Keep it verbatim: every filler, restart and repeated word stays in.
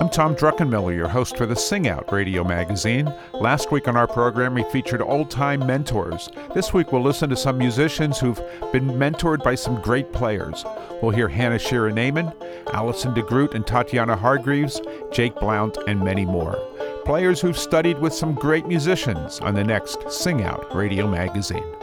I'm Tom Druckenmiller, your host for the Sing Out radio magazine. Last week on our program, we featured old-time mentors. This week, we'll listen to some musicians who've been mentored by some great players. We'll hear Hannah Sheeran-Naiman, Alison DeGroot and Tatiana Hargreaves, Jake Blount, and many more. Players who've studied with some great musicians on the next Sing Out radio magazine.